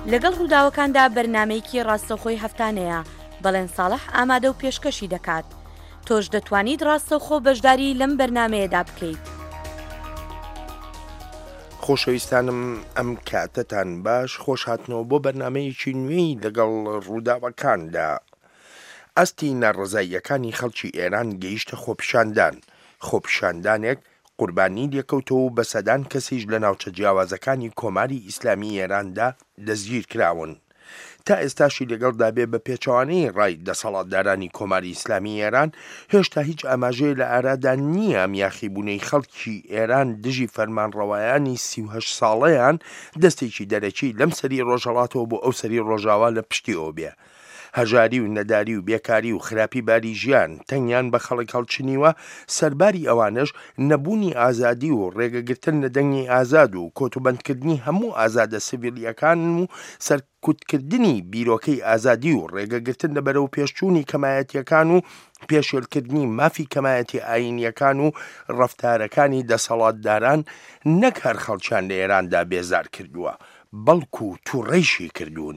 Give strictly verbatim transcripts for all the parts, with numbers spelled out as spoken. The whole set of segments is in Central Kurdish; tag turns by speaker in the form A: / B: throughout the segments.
A: لەگەڵ ڕووداوەکاندا بەرنامەیەکی ڕاستەوخۆی هەفتانەیە بەڵێن ساڵح ئامادە و پێشکەشی دەکات. تۆش دەتوانیت ڕاستەوخۆ بەشداری لەم بەرنامەیەدا بکەیت.
B: خۆشەویستانم ئەم کاتتان باش، خۆش هاتنەوە بۆ بەرنامەیەکی نوێی لەگەڵ ڕووداوەکاندا. ئەستی ناڕزاییەکانی خەڵکی ئێران گەیشتە خۆپیشاندان. خۆپیشاندانێک قوربانی لێکەوتەوە و بە سەدان کەسیش لە ناوچە جیاوازەکانی کۆماری ئیسلامی ئێراندا دەستگیر کراون. تا ئێستاشی لەگەڵدا بێ بە پێچەوانەی ڕای دەسەڵاتدارانی کۆماری ئیسلامی ئێران هێشتا هیچ ئاماژەیە لە ئارادا نییە میاخیبوونەی خەڵکی ئێران دژی فەرمانڕەوایانی سی و هەشت ساڵەیان دەستێکی دەرەکی لەم سەری ڕۆژهەڵاتەوە بۆ ئەو سەری ڕۆژاوا لە پشتی ئەو بێ. هەژاری و نەداری و بێکاری و خراپی باری ژیان تەنیان بە خەڵک هەڵچنیوە، سەرباری ئەوانش نەبوونی ئازادی و ڕێگەگرتن لە دەنگی ئازاد و کۆتوبەندکردنی هەموو ئازادە سیڤیلیەکان و سەرکوتکردنی بیرۆکەی ئازادی و ڕێگەگرتن لە بەرەو پێشچوونی کەمایەتیەکان و پێشێلکردنی مافی کەمایەتی ئاینیەکان و ڕەفتارەکانی دەسەڵاتداران نەک هەر خەڵکیان لە ئێراندا بێزار کردووە، بەڵکو تووڕەیشی کردوون.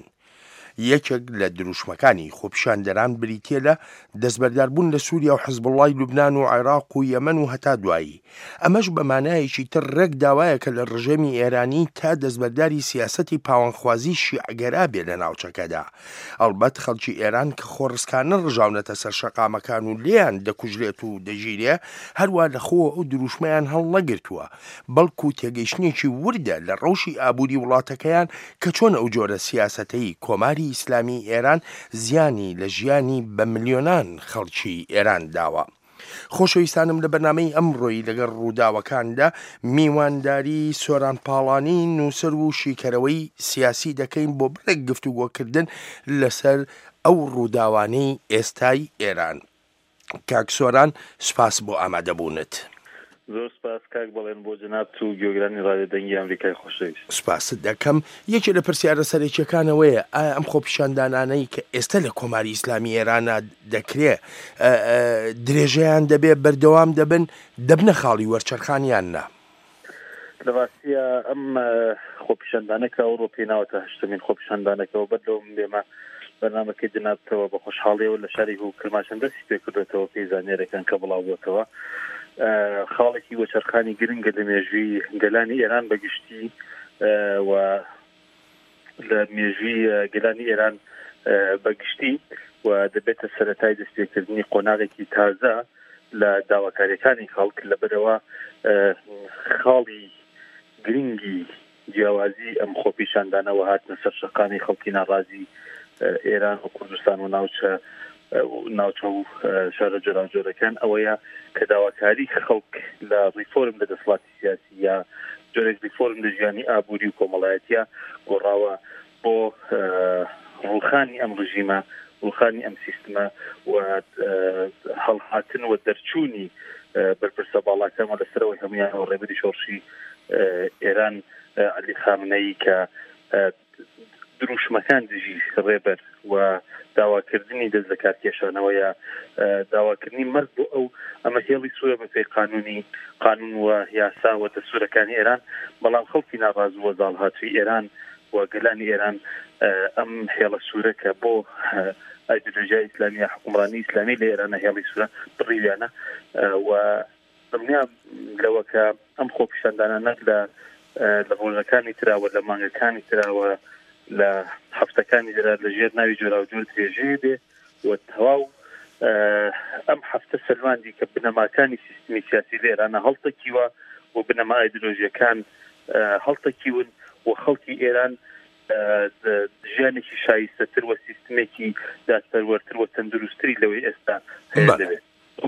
B: یەکێک لە دروشمەکانی خۆپیشاندەران بریتیە لە دەستبەرداربوون لە سووریا و حزبوڵای لوبنان و عێراق و یەمەن و هەتا دوایی. ئەمەش بە مانایەکی تر ڕێک داوایەکە لە ڕژێمی ئێرانی تا دەستبەرداری سیاسەتی پاوەنخوازی شیعگەرا بێ لە ناوچەکەدا. ئەڵبەت خەڵکی ئێران کە خۆڕسکانە ڕژاونەتە سەر شەقامەکان و لێیان دەکوژرێت و دەژیرێ، هەروە لەخۆوە ئەو دروشمەیان هەڵ نەگرتووە، بەڵکو تێگەیشتنێکی وردە لە ڕەوشی ئابووری وڵاتەکەیان کە چۆن ئەو جۆرە سیاسەتەی کۆماری ئیسلامی ئێران زیانی لە ژیانی بە ملیۆنان خەڵکی ئێران داوە. خۆشەویستانم لە بەرنامەی ئەمڕۆی لەگەڵ ڕووداوەکاندا میوانداری سۆران پاڵانی نووسەر و شیکەرەوەی سیاسی دەکەین بۆ بڵێک گفتوگۆکردن لەسەر ئەو ڕووداوانەی ئێستای ئێران. کاک سۆران، سپاس بۆ ئامادەبوونت.
C: زۆر سپاس کاک بەڵێن بۆ جەناب و گوێگرانی ڕادیۆدەنگی ئەمریکای خۆشەویست.
B: سپاست دەکەم. یەکێ لە پرسیارە سەرەکیەکانەوەیە ئایا ئەم خۆپیشاندانانەی کە ئێستا لە کۆماری ئیسلامی ئێرانە دەکرێ درێژەیان دەبێ بەردەوام دەبن دەبنە خاڵی وەرچەرخانیان نا؟
C: لە ڕاستیە ئەم خۆپیشاندانەکە ئەوڕۆ پێناوەتە هەشتمین خۆپیشاندانەکەەوە بەردەوام بێمە بەرنامەکەی جنابتەوە بە خۆشحاڵیەوە لە شاری و کرماشان دەستی پێ کردێتەوە پێی زانێرەکان کە بڵاو بووەتەوە. خاڵێکی وەچەرخانی گرنگە لە مێژووی گەلانی ئێران بەگشتی و لە مێژووی گەلانی ئێران بەگشتی و دەبێتە سەرەتای دەستپێکردنی قۆناغێکی تازە لە داواکاریەکانی خەڵک لەبەرەوە خاڵی گرنگی جیاوازی ئەم خۆپیشاندانەوە هاتنە سەر شەقامی خەڵکی ناڕازی ئێران و کوردستان و ناوچە ناوچە و شارە جۆراوجۆرەکان ئەوەیە کە داواکاری خەڵک لە ڕیفۆرم لە دەسەڵاتی سیاسی یا جۆرێک ڕیفۆرم لە ژیانی ئابووری و کۆمەڵایەتیە گۆڕاوە بۆ ڕووخانی ئەم ڕژیمە، ڕووخانی ئەم سیستمە و هەڵهاتن و دەرچوونی بەرپرسە باڵاکەمە لەسەرەوەی هەمویان و ڕێبەری شۆڕشی ئێران عەلی خامنەیی کە دروشمەکان دژی ڕێبەر و داواکردنی دەست لە کارکێشانەوەیە داواکردنی مەرگ بۆ ئەو ئەمە هێڵی سوورە بەپێی قانونی قانون و یاسا و دەستورەکانی ئێران، بەڵام خەڵکی ناڕاز و وەزاڵهاتوی ئێران و گەلانی ئێران ئەم هێڵە سوورەکە بۆ ئایدۆلۆژیای ئیسلامی یا حکومڕانی ئیسلامی لە ئێرانە هێڵی سوورە بڕیویانە و دڵنیا لەوە کە ئەم خۆپیشاندانانە لە لە ڕۆژەکانی تراوە لە مانگەکانی تراوە لە هەفتەکانی دەرا لە ژێر ناوی جۆراوجۆر درێژەیە بێ و تەواو ئەم هەفتە سەلماندی کە بنەماکانی سیستمی سیاسی لە ئێرانە هەڵتەکیوە و بنەما ئایدۆلۆژیەکان هەڵتەکیون و خەڵکی ئێران ژیانێکی شایستەتر و سیستمێکی دادپەروەرتر و تەندروستری لەوەی ئێستا هەیە دەبێت.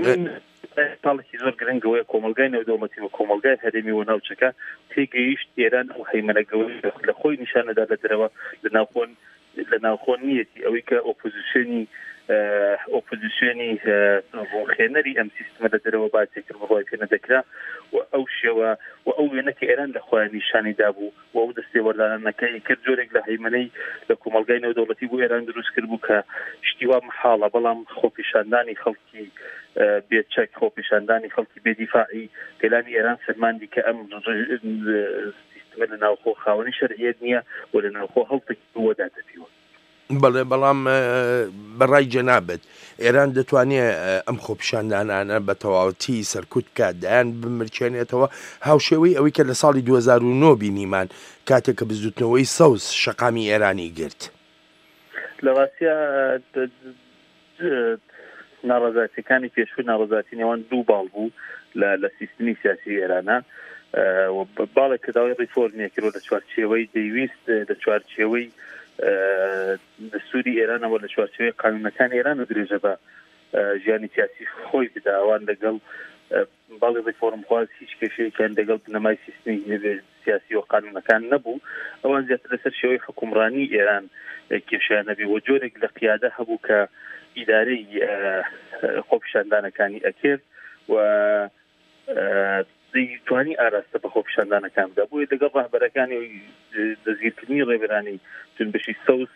C: پاڵێکی زۆر گرنگەوەی کۆمەلگای نێودەوڵەتی و کۆمەلگای هەرێمی و ناوچەکە تێگەیشت ئێران و هەیمەنەگەوەی لە خۆی نیشانەدا لە دەرەوە لە ناوخۆن لە ناوخۆن نیەتی ئەوەی کە ئۆپۆزیسیۆنی ئۆپۆزیسیۆنی ڕۆخێنەری ئەم سیستمە لە دەرەوە باتێکرد بڕای پێ نەدەکرا و ئەو شێوە و ئەو وێنەکە ئێران لە خۆیان نیشانی دابوو و ئەو دەستێوەردانەکەی کرد جۆرێک لە هەیمەنەی لە کۆمەلگای نێودەوڵەتی بۆ ئێران دروست کرد بوو کە شتیوا محاڵە، بەڵام خۆپیشاندانی خەڵکی بێچەک خۆپیشاندانی خەڵکی بێدیفاعی گەلانی ئێران سەرماندی کە ئەم حکومت لە ناوخۆ خاوەنی شەرعیەت نییە و لە ناوخۆ هەڵتێکی وەداتەپیوە.
B: بەڵێ بەڵام بەڕای جەنابەت ئێران دەتوانێت ئەم خۆپیشاندانانە بە تەواوەتی سەرکوت بکات دایان بمرچێنێتەوە هاوشێوەی ئەوەی کە لە ساڵی دوو هەزار و نۆ بینیمان کاتێک کە بزوتنەوەی سەوز شەقامی ئێرانی گرت.
C: لە ڕاستیە ناڕەزاتیەکانی پێشوو ناڕەزاتی نێوان دوو باڵ بوو لە سیستمی سیاسی ئێرانە باڵێک کە داوای ڕیفۆرمێکرۆ لە چوارچێوەی دەیویست لە چوارچێوەی دەستوری ئێرانەوە لە چوارچێوەی قانونەکان ئێران و درێژە بە ژیانی سیاسی خۆی بداوان لەگەڵ باڵی ڕیفۆرم خواست هیچ کێشەیەکیان لەگەڵ بنەمای سیستمی سیاسی و قانونەکان نەبوو ئەوان زیاتر لەسەر شێوەی حکومڕانی ئێران کێشیان نەبی و جۆرێک لە قیادە هەبوو کە ئیدارەی خۆپیشاندانەکانی ئەکرد و دەیتوانی ئاراستە بە خۆپیشاندانەکان بدا بۆیە لەگەڵ ڕاهبەرەکانی دەستگیرکردنی ڕێبەرانی جنبشی سەوز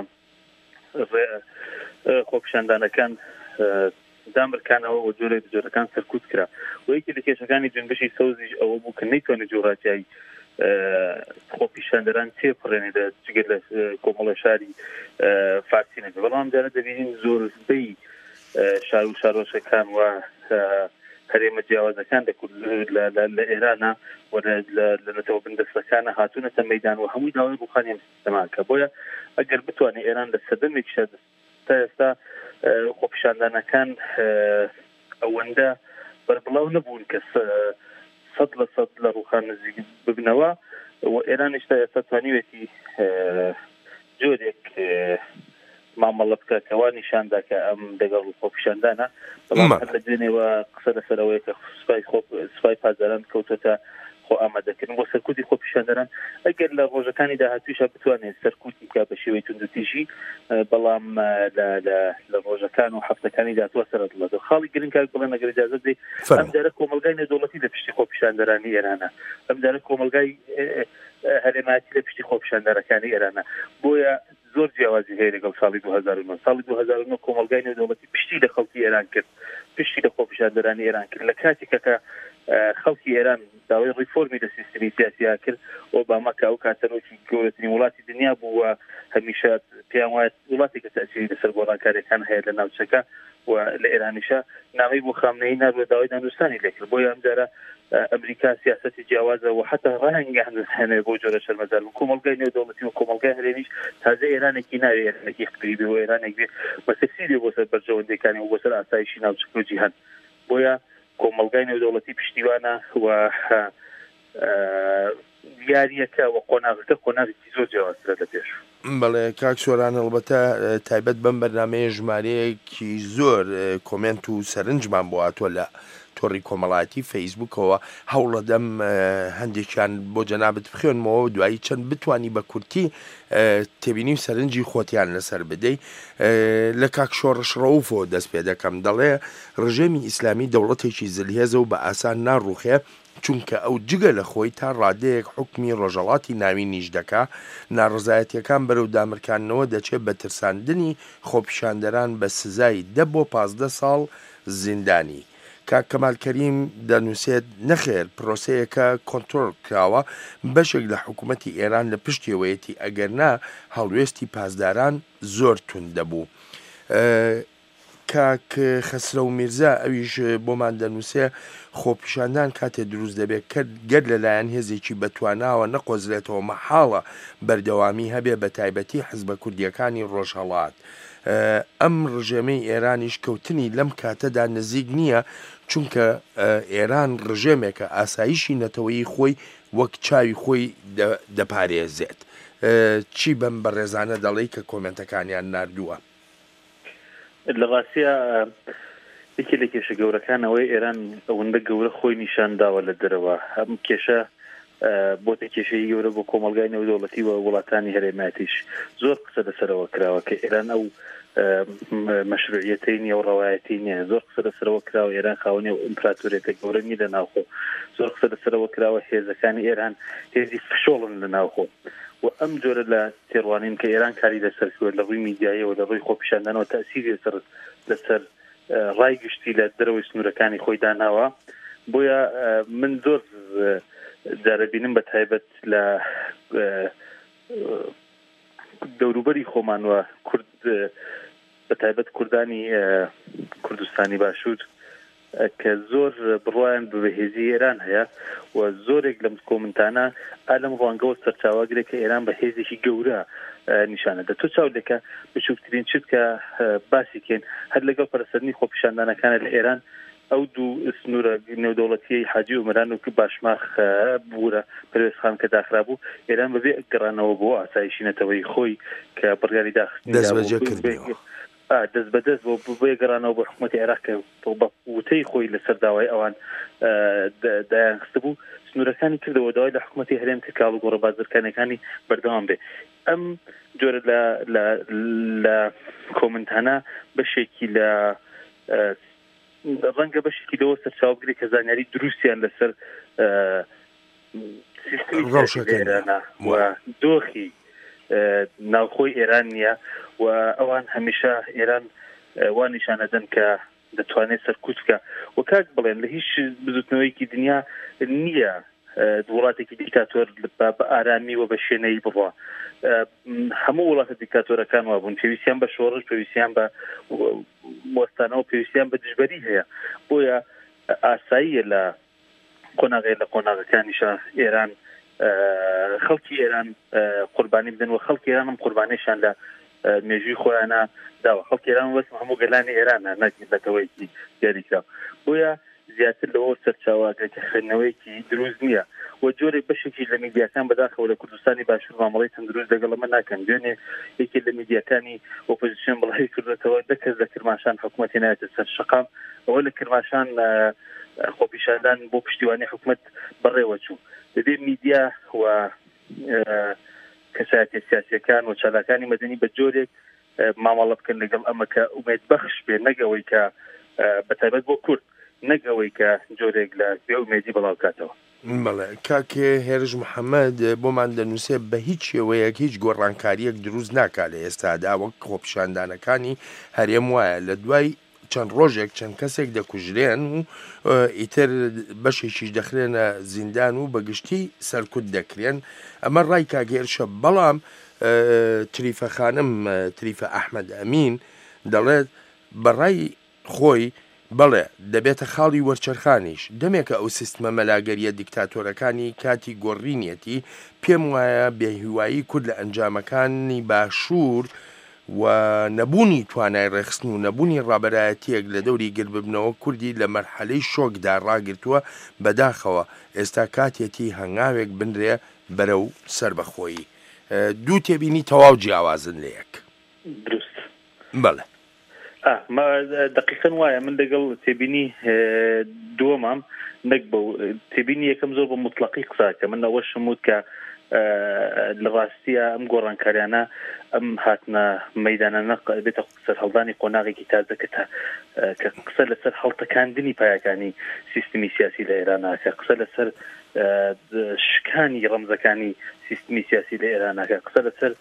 C: خۆپیشاندانەکان دامرکانەوە و جۆرە جۆرەکان سەرکوت کرا و یەکی لە کێشەکانی جنبشی سەوزیش ئەوە بوو کە نەیتوانێت جۆڕاتیایی خۆپیشاندەران تێپڕێنێت جگەر لە کۆمەڵە شاری فارسی نەبێت بەڵام جارە دەبینین زۆربەی شار و شارۆچەکان و هەرێمە جیاوازەکان لە ئێرانە و لە نەتەوە بندەستەکانە هاتوونەتە مەیدان و هەمووی داوای ڕوخانی ئەم سیستەماکە بۆیە ئەگەر بتوانێت ئێران لە سەدەمێکیشە تا ئێستا خۆپیشاندانەکان ئەوەندە بەربڵاو نەبوون کە سەد لە سەد لە ڕوخان نزیک ببنەوە و ئێرانیش تا ئێستا توانیوێتی جۆرێک مامەڵە بکەکەوا نیشاندا کە ئەم دەگەڵ خۆپیشاندانە بەڵام هەر لە دوێنێەوە قسە لەسەرەوەی کە سوپای پازاران کەوتەتە خۆ ئامادەکردن بۆ سەرکوتی خۆپیشاندەران ئەگەر لە ڕۆژەکانی داهاتووشە بتوانێت سەرکوتی بکات بە شێوەی توندوتیژی بەڵام لە ڕۆژەکان و هەفتەکانی داهاتووە سەرەدڵەوە خاڵی گرنگ کار بڵێن ئەگەر اجازە بدەیت ئەم جارە کۆمەلگای نێودەوڵەتی لە پشتی خۆپیشاندەرانی ئێرانە ئەم جارە کۆمەلگای هەرێمەتی لە پشتی خۆپیشاندەرەکانی ئێرانە بۆیە زۆر جیاوازی هەیە لەگەڵ ساڵی دوو هەزار و نۆ ساڵی دوو هەزار و نۆ کۆمەلگای نێودەوڵەتی پشتی لە خەڵکی ئێران کرد پشتی لە خۆپیشاندەرانی ئێران کرد لە کاتێکە کە خەڵکی ئێران داوای ڕیفۆرمی لە سیستمی سیاسیا کرد ئۆباما کە ئەو کاتەرۆکی گەورەترین وڵاتی دنیا بوو و هەمیشە پێیان وایە وڵاتی کە تەسیری لەسەر گۆڕانکاریەکان هەیە لە ناوچەکە و لە ئێرانیشە نامەی بۆ خامنەی ناروە داوای دانوستانی لێکرد بۆیە ئەم جارە ئەمریکا سیاسەتی جیاوازە و حتا ڕەنگە هەنێ بۆ جۆرە شەرمەزار و کۆمەلگای نێودەوڵەتی و کۆمەلگای هەرێمیش تازە ئێرانێکی ناوێ ئێرانێکی حکومەتی بێ و ئێرانێک بێ بە تەفسیری بۆ سەر بەرژەوەندەکانی و بۆ سەر ئاسایشی ناوچەکە و جیهان بۆیە کۆمەلگای نێودەوڵەتی پشتیوانە و دیاریەکە و قۆناغەکە قۆناغێکی زۆر جیاوازترە لە پێش.
B: بەڵێ کاک سۆران هەڵبەتە تایبەت بەم بەرنامەیە ژمارەیەکی زۆر کۆمنت و سەرنجمان بۆ هاتووە لە تۆڕی کۆمەڵایەتی فەیسبوکەوە هەوڵە دەم هەندێکیان بۆ جەنابەت بخوێنمەوە دوایی چەند بتوانی بە کورتی تێبینی و سەرنجی خۆتیان لەسەر بدەی. لە کاک شۆڕش ڕەوفۆ دەست پێ دەکەم دەڵێ ڕژێمی ئیسلامی دەوڵەتێکی زلهێزە و بە ئاسان ناڕوخێ چونکە ئەو جگە لە خۆی تا ڕادەیەک حکمی ڕۆژەڵاتی ناوی نیش دەکا ناڕزایەتیەکان بەرەو دامرکانەوە دەچێت بە ترساندنی خۆپیشاندەران بە سزای دە بۆ پازدە ساڵ زیندانی. کاک کەمال کەریم دەنووسێت نەخێر پرۆسەیەکە کۆنتڕۆڵ کراوە بەشێک لە حکوومەتی ئێران لە پشتیەوەیەتی ئەگەرنا هەڵوێستی پازداران زۆر تون دەبوو. کاک خەسرە و میرزا ئەویش بۆمان دەنووسێ خۆپیشاندان کاتێ دروست دەبێت کە گەر لەلایەن هێزێکی بەتواناوە نەقۆزرێتەوە مەحاڵە بەردەوامی هەبێ بە تایبەتی حزبە کوردیەکانی ڕۆژهەڵات. ئەم ڕژێمەی ئێرانیش کەوتنی لەم کاتەدا نزیک نییە چونکە ئێران ڕژێمێکە ئاسایشی نەتەوەی خۆی وەک چاوی خۆی دەپارێزێت. چی بەم بەڕێزانە دەڵێی کە کۆمنتەکانیان ناردووە؟
C: لە ڕاستیە یەکێ لە کێشە گەورەکانەوەی ئێران ئەوەندە گەورە خۆی نیشانداوە لە دەرەوە هەم کێشە بۆتە کێشەی گەورە بۆ کۆمەلگای نێودەوڵەتی و وڵاتانی هەرێمەتیش زۆر قسە لەسەرەوە کراوە کە ئێران ئەو مەشروعیەتەی نیە و ڕەوایەتی نییە زۆر قسە لەسەرەوە کراوە ئێران خاوەنی و ئیمپراتۆریەتە گەورە نی لە ناوخۆ زۆر قسە لەسەرەوە کراوە هێزەکانی ئێران هێزی فشۆڵن لە ناوخۆ و ئەم جۆرە لە تێڕوانین کە ئێران کاری لەسەر کردووە لە ڕووی میدیایەوە لە ڕووی خۆپیشاندانەوە تەئسیری لەسەر لەسەر ڕای گشتی لە دەرەوەی سنوورەکانی خۆی داناوە بۆیە من زۆر جارەبینم بە تایبەت لە دەوروبەری خۆمانوە کورد بە تایبەت کوردانی کوردستانی باشوور کە زۆر بڕوایان بە بەهێزی ئێران هەیە و زۆرێک لەم کۆمنتانە ئالەم ڕوانگەوە سەرچاواگرێت کە ئێران بە هێزێکی گەورە نیشانەدە. تۆ چاو دەکە بچووکترین چیت کە باسیکەین هەر لەگەڵ پەرسەرنی خۆپیشاندانەکانە لە ئێران ئەو دوو سنوورە نێودەوڵەتیەی حاجی عومران و باشماخ بوورە پەروێزخان کە داخرا بوو ئێران بەبێ گەڕانەوە بۆ ئاسایشینەتەوەی خۆی کە بڕیاری داخستنی دەست بەدەست بۆ بۆیە گەڕانەوە بۆ حکوومەتی عێراق کە بە قوتەی خۆی لەسەر داوای ئەوان دایانخستە بوو سنوورەکانی کردەوە داوای لە حکوومەتی هەرێم کرد کاڵ و گۆڕە بازرگانەکانی بەردەوام بێ. ئەم جۆرە لە کۆمنتانە بەشێکی لە ڕەنگە بەشێکی لەوە سەرچاوبگری کە زانیاری دروستیان لەسەر سیستمی ئێرانە و دۆخی ناوخۆی ئێران نییە و ئەوان هەمیشە ئێران وان نیشانەدەن کە دەتوانێت سەرکوت بکە و کاک بڵێن لە هیچ بزوتنەوەیکی دنیا نییە وڵاتێکی دیکتاتۆر بە ئارامی و بە شوێنەی بڕوا. هەموو وڵاتە دیکتاتۆرەکان وابوون پێویستیان بە شۆڕش پێویستیان بە وەستانەوە پێویستیان بە دژبەری هەیە بۆیە ئاساییە لە قۆناغێ لە قۆناغەکانیشە ئێران خەڵکی ئێران قوربانی بدەن و خەڵکی ئێران هم قوربانیشان لە مێژووی خۆیانە داوە. خەڵکی ئێران وەسم هەموو گەلانی ئێرانە نەکردەوەیکی دیاریکراوە بۆیە زیاتر لەوە سەرچاواگرێتە خوێندنەوەیکی دروست نییە و جۆرێک بەشێکی لە میدیاکان بەداخەوە لە کوردستانی باشوور مامەڵەی تەندروست لەگەڵ ئەمە ناکەن. دوێنێ یەکێک لە میدیاکانی ئۆپۆزیسیۆن بڵاوی کردێتەوە دە کەس لە کرماشان حکوومەتی نایەتە سەر شەقام ئەوە لە کرماشان خۆپیشاندان بۆ پشتیوانی حکوومەت بەڕێوە چوو. دەبێت میدیا و کەسایەتی سیاسیەکان و چالاکانی مەدەنی بە جۆرێک مامەڵە بکەن لەگەڵ ئەمە کە ئومێد بەخش بێ نەگەوەی کە بەتایبەت بۆ کورد نەگەوەی کە جۆرێک لە بێ ئومێدی بەڵاو کاتەوە.
B: بەڵێ کاکێ هێرش محەممەد بۆمان دەنووسێ بە هیچ شێوەیەک هیچ گۆڕانکاریەک دروست ناکات لە ئێستادا وەک خۆپیشاندانەکانی هەرێم وایە لە دوای چەند ڕۆژێک چەند کەسێک دەکوژرێن و ئیتر بەشێکیش دەخرێنە زیندان و بەگشتی سەرکوت دەکرێن. ئەمە ڕای کاگێرشە بەڵام تریفە خانم تریفە ئەحمەد ئەمین دەڵێت بەڕای خۆی بەڵێ دەبێتە خاڵی وەرچەرخانیش دەمێکە ئەو سیستمە مەلاگەریە دیکتاتۆرەکانی کاتی گۆڕینیەتی پێم وایە بێهیوایی کورد لە ئەنجامەکانی باشوور و نەبوونی توانای ڕێخستن و نەبوونی ڕابەرایەتیەک لە دەوری گرببنەوە کوردی لە مەرحەلەی شۆکدا ڕاگرتووە بەداخەوە ئێستا کاتێتی هەنگاوێک بنرێ بەرەو سربەخۆیی. دوو تێبینی تەواو جیاوازن لە یەک.
C: دروست
B: بەڵێ
C: دقیقەن وایە من لەگەڵ تێبینی دووەمام نەک بە تێبینی یەکەم زۆر بە مطلقی قساکە من ئەوە شموت کە لە ڕاستیە ئەم گۆڕانکاریانە ئەم هاتنە مەیدانە بێتە سەر هەڵدانی قۆناغێکی تازەکە کە قسە لەسەر هەڵتەکاندنی پایەکانی سیستمی سیاسی لە ئێراناکە قسە لەسەر شکانی ڕەمزەکانی سیستمی سیاسی لە ئێراناکە قسە لەسەر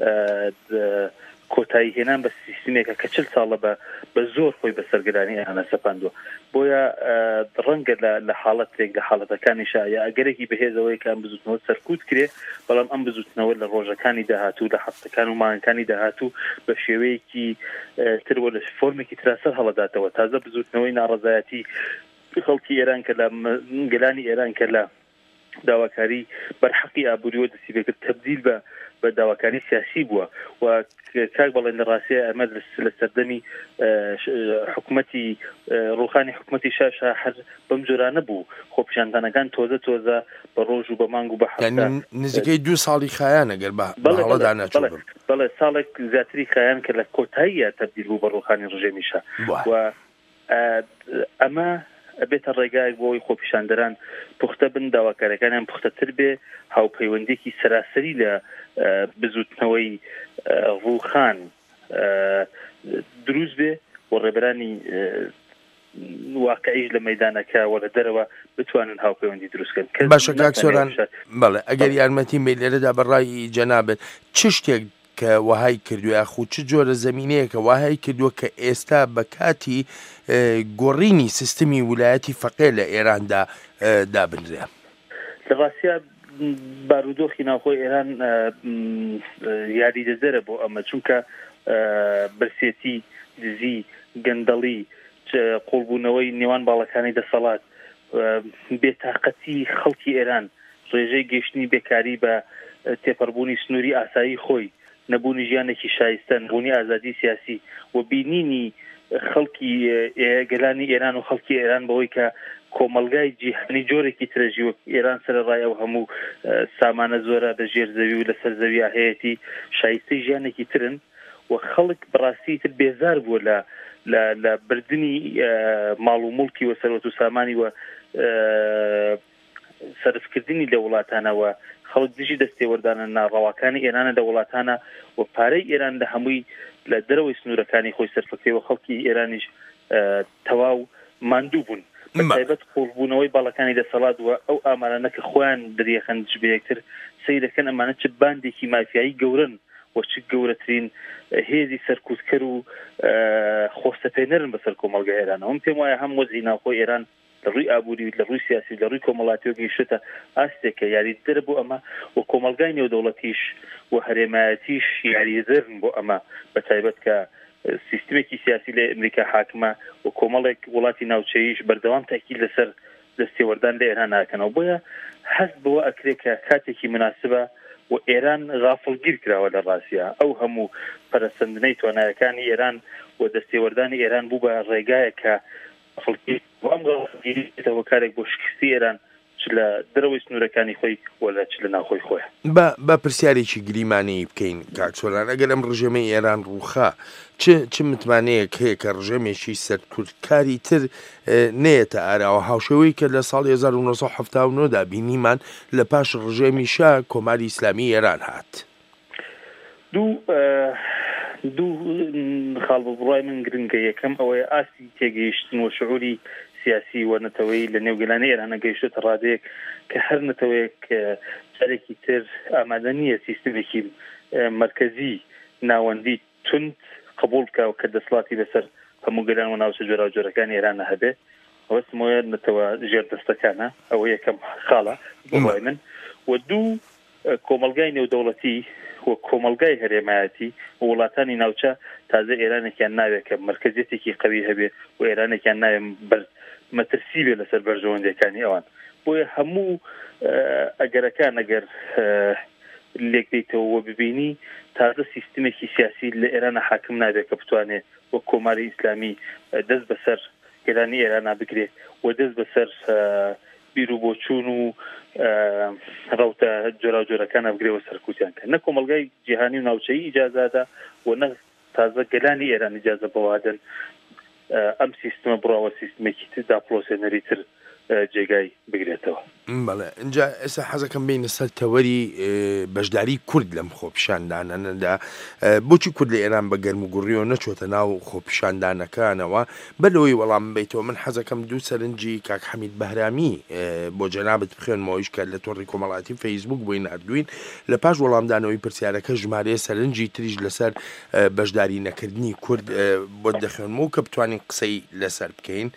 C: کۆتایی هێنان بە سیستمێکە کە چل ساڵە بە زۆر خۆی بە سەرگرانی ئەیانە سەپاندووە بۆیە ڕەنگە لە حاڵەتێک لە حاڵەتەکانیشە یا ئەگەرێکی بەهێزەوەی کە ئەم بزوتنەوە سەرکوت کرێ بەڵام ئەم بزوتنەوە لە ڕۆژەکانی داهاتوو لە هەفتەکان و مانگەکانی داهاتوو بە شێوەیەکی تروە لە فۆرمێکی تراسەر هەڵەداتەوە تازە بزوتنەوەی ناڕەزایەتی خەڵکی ئێران کە لە گەلانی ئێران کە لە داواکاری بەرحەقی ئابووری و دەستی بێکرد تەبدیل بە بە داواکاری سیاسی بووە و کاک بەڵێن لە ڕاستیە ئەمە لە سەردەمی حکوومەتی ڕوخانی حکوومەتی شاشا هەر بەم جۆرانە بوو خۆپیشاندانەکان تۆزە تۆزە بە ڕۆژ و بە مانگ و بە هەفتە
B: نزیکەی دوو ساڵی خایان ئەگەر بەڵەدا ناچوو
C: بەڵێ ساڵێک زیاتری خایان کە لە کۆتاییە تەبدیل بوو بە ڕوخانی ڕژێمیشە و ئەمە بێتە ڕێگایك بۆی خۆپیشاندەران پوختە بن داواکارەکانیان پوختەتر بێ هاوپەیوەندێکی سەراسەری لە بزوتنەوەی ڕووخان دروست بێ و ڕێبەرانی واقعیش لە مەیدانەکە و لە دەرەوە بتوانن هاوپەیوەندی دروستکەن.
B: باشە کاک سۆران بەڵێ ئەگەر یارمەتی مەی لێرەدا بەڕای جەنابێت چ شتێک کە وهای کردووە خو چ جۆرە زمینەیە کە وهای کردووە کە ئێستا بە کاتی گۆڕینی سیستمی ویلایەتی فەقێ لە ئێراندا دابنرێ؟
C: لە ڕاستیە بارودۆخی ناوخۆی ئێران یاریدەدەرە بۆ ئەمە چونکە برسێتی دزی گەندەڵی قوڵبوونەوەی نێوان باڵەکانی دەسەڵات بێتاقەتی خەڵکی ئێران ڕێژەی گەیشتنی بێکاری بە تێپەڕبوونی سنووری ئاسایی خۆی نەبوونی ژیانێکی شایستە نەبوونی ئازادی سیاسی و بینینی خەڵکی گەلانی ئێران و خەڵکی ئێران بەوەی کە کۆمەلگای جیهانی جۆرێکی ترەژی وەک ئێران سەرەڕای ئەو هەموو سامانە زۆرە لە ژێر زەوی و لەسەر زەوی هەیەی شایستەی ژیانێکی ترن و خەڵک بەڕاستی تر بێزار بووە لە لە بردننی ماڵ و مڵکی و سەرۆت و سامانی و سەرفکردنی لە وڵاتانەوە خەڵک دژی دەستێوەردانە ناڕەواکانی ئێرانە لە وڵاتانە و پارەی ئێران لە هەمووی لە دەرەوەی سنوورەکانی خۆی سەرفەکەیەوە خەڵکی ئێرانیش تەواو ماندوو بوون بەتایبەت قوڵبوونەوەی باڵەکانی دەسەڵات وە ئەو ئامانە کە خۆیان دەریەخەن دژ بە یەکتر سەیرەکەن ئەمانە چ باندێکی مافیایی گەورن و چ گەورەترین هێزی سەرکوتکەر و خۆستەپێنەرن بەسەر کۆمەڵگای ئێران ئەوم پێم وایە هەم وەزعی ناوخۆی ئێران لە ڕووی ئابووری لە ڕووی سیاسی لە ڕووی کۆمەڵاتیەوە گەیشتە ئاستێکە یاریدەرە بۆ ئەمە و کۆمەلگای نێودەوڵەتیش و هەرێمایەتیش یاریدەرن بۆ ئەمە بەتایبەت کە سیستمێکی سیاسی لە ئەمریکا حاکمە و کۆمەڵێک وڵاتی ناوچەییش بەردەوام تاکید لەسەر دەستێوەردان لە ئێران ناکەنەوە بۆیە حەز بەوە ئەکرێ کە کاتێکی مناسبە و ئێران غافڵگیر کراوە لە ڕاستیە ئەو هەموو پەرەسەندنەی توانایەکانی ئێران و دەستێوەردانی ئێران بوو بە ڕێگایە کە خەڵکی ئەم غافڵگیریەوە کارێک بۆ شکستی ئێران چ لە دەرەوەی سنوورەکانی خۆی وەلا چ لە ناوخۆی خۆیان
B: بە پرسیارێکی گریمانی بکەین کاکسۆران ئەگەر ئەم ڕژێمەی ئێران ڕووخا چ متمانەیەک هەیە کە ڕژێمێکی سەرکوتکاری تر نێتە ئاراوە هاوشێوەی کە لە ساڵی هەزار و نۆ سەد و هەفتاد و نۆ دا بینیمان لە پاش ڕژێمی شا کۆماری ئیسلامی ئێران هات
C: دوو دوو خاڵ بڕای من گرنگە یەکەم ئەوەیە ئاستی تێگەیشتن و شعوری سیاسی و نەتەوەی لە نێوگەلانەی ئێرانە گەیشتە ڕادەیەک کە هەر نەتەوەیەک جارێکی تر ئامادە نییە سیستمێکی مرکزی ناوەندی تند قبول بکە و کە دەسڵاتی بەسەر هەموو گەلان و ناوچە جۆرا جۆرەکانی ئێرانە هەبێت ئەوە سمۆیە نەتەوە ژێر دەستەکانە ئەوە یەکەم خاڵە بۆی من و دوو کۆمەلگای نێودەوڵەتی و کۆمەلگای هەرێمایەتی و وڵاتانی ناوچە تازە ئێرانێکیان ناوێت کە مرکزیەتێکی قەوی هەبێ و ئێرانێکیان ناوێت بەر مەترسی بێ لەسەر بەرژەوەندەکانی ئەوان بۆیە هەموو ئەگەرەکان ئەگەر لێک دەیتەوە ببینی تازە سیستمێکی سیاسی لە ئێرانە حاکم نابێت کە بتوانێت وە کۆماری ئیسلامی دەست بەسەر گەلانی ئێرانە بگرێت و دەست بەسەر بیر و بۆچوون و ڕەوتە جۆرا جۆرەکانە بگرێەوە سەرکوتیان کە نە کۆمەلگای جیهانی و ناوچەیی ئیجازادا و نە تازە گەلانی ئێران ئیجازە بەوادن ئەم سیستمە بڕاوە سیستمێکی تردا پرۆسێنەری تر جێگای بگرێتەوە.
B: بەڵێ اینجا ئێستا حەزەکەم بینە سەر تەوەری بەشداری کورد لەم خۆپیشاندانەدا بۆچی کورد لە ئێران بە گەرم و گوڕیەوە نەچۆتە ناو خۆپیشاندانەکانەوە بەلەوەی وەڵام بێتەوە من حەزەکەم دوو سەرنجی کاک حەمید بەهرامی بۆ جەنابەت بخوێنمەوەیش کە لە تۆڕی کۆمەڵاتی فەیسبوک بۆی نردوین لە پاش وەڵامدانەوەی پرسیارەکە ژمارەیە سەرنجی تریش لەسەر بەشداری نەکردنی کورد بۆ دەخوێنمەوە کە بتوانین قسەی لەسەر بکەین.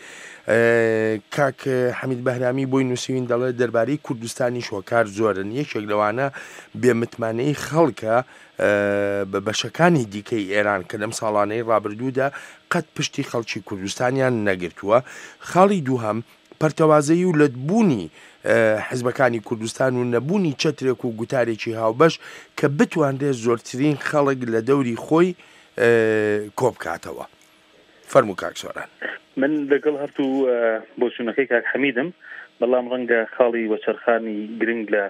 B: کاک حەمید بەهرامی بۆی نووسین دەڵێت دەربارەی کوردستانی شۆکار زۆرن یەکێک لەوانە بێمتمانەی خەڵکە بە بەشەکانی دیکەی ئێران کە لەم ساڵانەی ڕابردوودا قەت پشتی خەڵکی کوردستانیان نەگرتووە. خاڵی دووهەم پەرتەوازەیی و لەتبوونی حزبەکانی کوردستان و نەبوونی چەترێک و گوتارێکی هاوبەش کە بتوانرێت زۆرترین خەڵک لە دەوری خۆی کۆبکاتەوە. فەرموو کاک سۆران.
C: من لەگەڵ هەرتوو بۆچوونەکەی کاک حەمیدم بەڵام ڕەنگە خاڵی وەچەرخانی گرنگ لە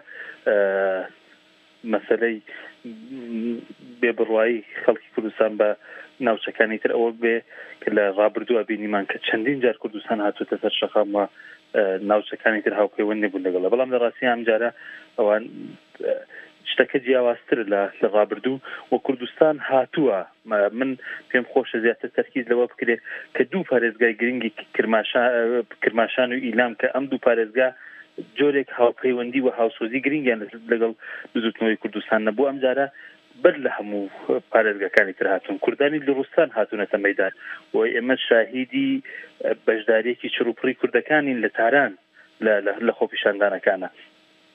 C: مەسەلەی بێبڕوایی خەڵکی کوردستان بە ناوچەکانی تر ئەوە بێ کە لە ڕابردووە بینیمان کە چەندین جار کوردستان هاتووتە سەر شەقام و ناوچەکانی تر هاوپەیوەند نەبوون لەگەڵە بەڵام لە ڕاستی ئەم جارە ئەوان شتەکە جیاوازتر لە ڕابردوو و کوردستان هاتووە. من پێم خۆشە زیاتر تەرکیز لەوە بکرێت کە دوو پارێزگای گرنگی کرماشان و ئیلام کە ئەم دوو پارێزگا جۆرێک هاوپەیوەندی و هاوسۆزی گرنگیان لەگەڵ بزوتنەوەی کوردستان نەبوو ئەم جارە بەر لە هەموو پارێزگاکانی تر هاتوون. کوردانی لە ڕووستان هاتوونەتە مەیدان و ئێمە شاهیدی بەشدارێکی چروپڕی کوردەکانین لە تاران لە خۆپیشاندانەکانە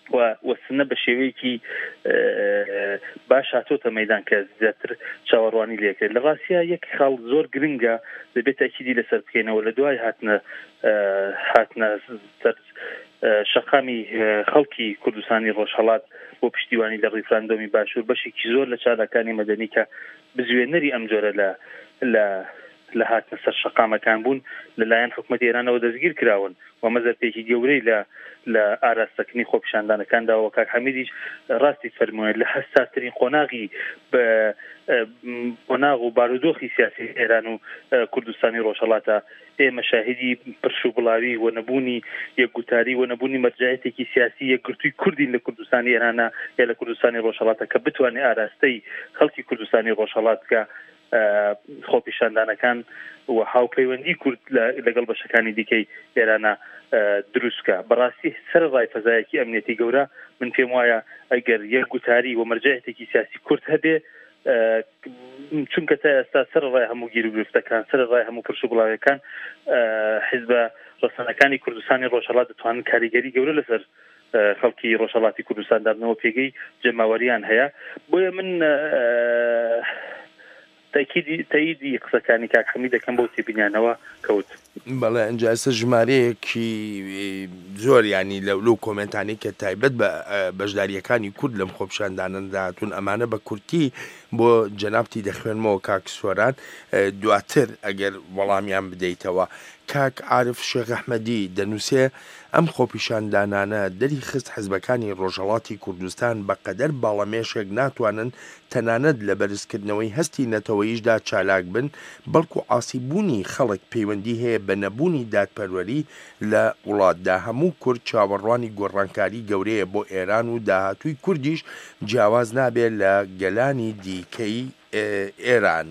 C: وەسنە بە شێوەیەکی باش هاتۆتە مەیدان کە زیاتر چاوەڕوانی لێکرێت. لە ڕاستیە یەک خاڵ زۆر گرنگە دەبێت تاکیدی لەسەر بکەینەوە لە دوای هاتنە هاتنە شەقامی خەڵکی کوردستانی ڕۆژهەڵات بۆ پشتیوانی لە ڕیفراندۆمی باشوور بەشێکی زۆر لە چارەکانی مەدەنی کە بزوێنەری ئەم جۆرە لە لە لە هاتنە سەر شەقامەکان بوون لەلایەن حکوومەتی ئێرانەوە دەستگیر کراون و مەزەرپێکی گەورەی لە لە ئاراستەکردنی خۆپیشاندانەکاندا کاک حەمیدیش ڕاستی فەرموویێت لە حساسترین قۆناغی بە قۆناغ و بارودۆخی سیاسی ئێران و کوردستانی ڕۆژهەڵاتە ئێمە شاهدی پرش و بڵاوی و نەبوونی یەکگوتاری و نەبوونی مەرجعیەتێکی سیاسی یەکگرتووی کوردین لە کوردستانی ئێرانە یا لە کوردستانی ڕۆژهەڵاتە کە بتوانێت ئاراستەی خەڵکی کوردستانی ڕۆژهەڵات بکە خۆپیشاندانەکان و هاوپەیوەندی کورد لەگەڵ بەشەکانی دیکەی ئێرانە دروستکە. بەڕاستی سەرڕای فەزایەکی ئەمنیەتی گەورە من پێم وایە ئەگەر یەکگوتاری و مەرجعیەتێکی سیاسی کورد هەبێ چونکە تا ئێستا سەرڕای هەموو گیر و گرفتەکان سەرڕای هەموو پرش و بڵاویەکان حیزبە ڕەسەنەکانی کوردستانی ڕۆژهەڵات دەتوانن کاریگەری گەورە لەسەر خەڵکی ڕۆژهەڵاتی کوردستان دابنەوە پێگەی جەماوەریان هەیە. بۆیە من تاییدی قسەکانی کاک حەمید دەکەم بۆ تێبینیانەوە کەوت.
B: بەڵێ ئەنجا ئێستا ژمارەیەکی زۆر ینی لەو لەو کۆمنتانی کە تایبەت بە بەشداریەکانی کورد لەم خۆپیشاندانەدا هاتوون ئەمانە بە کورتی بۆ جەنابتی دەخوێنمەوە کاک سۆران دواتر ئەگەر وەڵامیان بدەیتەوە. کاک عارف شێخ ئەحمەدی دەنووسێ ئەم خۆپیشاندانانە دەری خست حیزبەکانی ڕۆژهەڵاتی کوردستان بەقەدەر باڵەمێشێک ناتوانن تەنانەت لە بەرزکردنەوەی هەستی نەتەوەییشدا چالاک بن بەڵکو ئاسیبوونی خەڵک پەیوەندی هەیە بە نەبوونی دادپەروەری لە وڵاتدا. هەموو کورد چاوەڕوانی گۆڕانکاری گەورەیە بۆ ئێران و داهاتووی کوردیش جیاواز نابێت لە گەلانی دیکەی ئێران.